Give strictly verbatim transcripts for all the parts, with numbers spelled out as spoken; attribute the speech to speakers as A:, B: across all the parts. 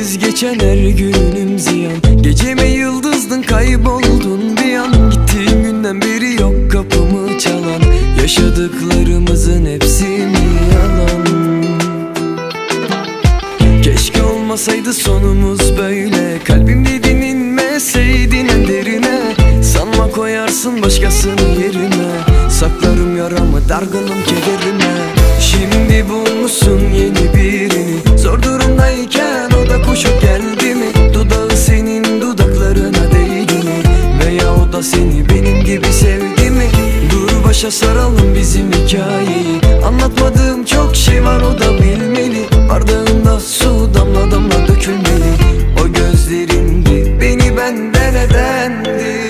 A: Sensiz geçen her günüm ziyan. Geceme yıldızdın, kayboldun bir an. Gittiğin günden beri yok kapımı çalan. Yaşadıklarımızın hepsi mi yalan? Keşke olmasaydı sonumuz böyle. Kalbim dedin inmeseydin en derine. Sanma koyarsın başkasının yerine. Saklarım yaramı, dargınım kederime. Şimdi bulmuşsun yeni birini. Zor durumdayken o da koşup geldi mi? Dudağı senin dudaklarına değdi mi? Veya o da seni benim gibi sevdi mi? Dur başa saralım bizim hikayeyi. Anlatmadığım çok şey var, o da bilmeli. Bardağında su damla damla dökülmeli. O gözlerindi beni benden edendi.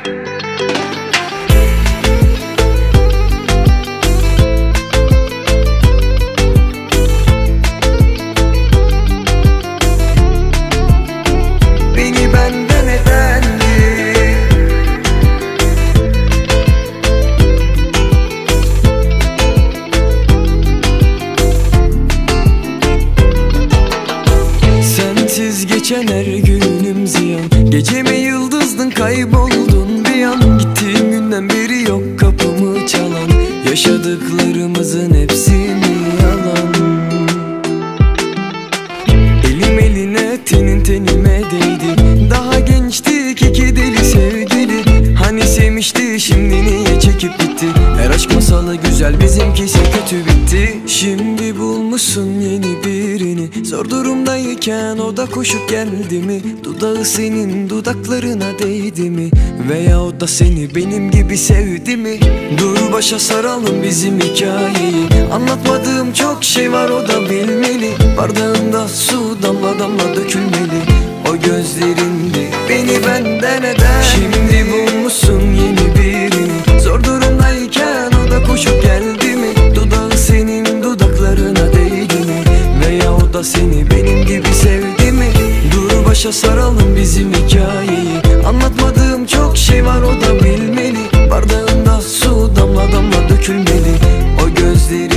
A: Sensiz geçen her günüm ziyan. Geceme yıldızdın, kayboldun bir an. Gittiğim günden beri yok kapımı çalan. Yaşadıklarımızın hepsi mi yalan? Elim eline, tenin tenime değdi. Daha gençtik iki deli sevgili. Hani sevmişti, şimdi niye çekip gitti? Her aşk masalı güzel, bizimkisi kötü bitti. Şimdi bulmuşsun yeni birini. Zor durumdayken o da koşup geldi mi? Dudağı senin dudaklarına değdi mi? Veya o da seni benim gibi sevdi mi? Dur başa saralım bizim hikayeyi. Anlatmadığım çok şey var, o da bilmeli. Bardağında su damla damla dökülmeli. O gözlerindi beni benden eden. Şimdi bulmuşsun yeni birini. Zor durumdayken o da koşup geldi mi? Dudağı senin dudaklarına değdi mi? Veya o da seni benim gibi sevdi mi? Dur başa saralım bizim hikayeyi. Anlatmadığım çok şey var, o da bilmeli. Bardağında su damla damla dökülmeli. O gözleri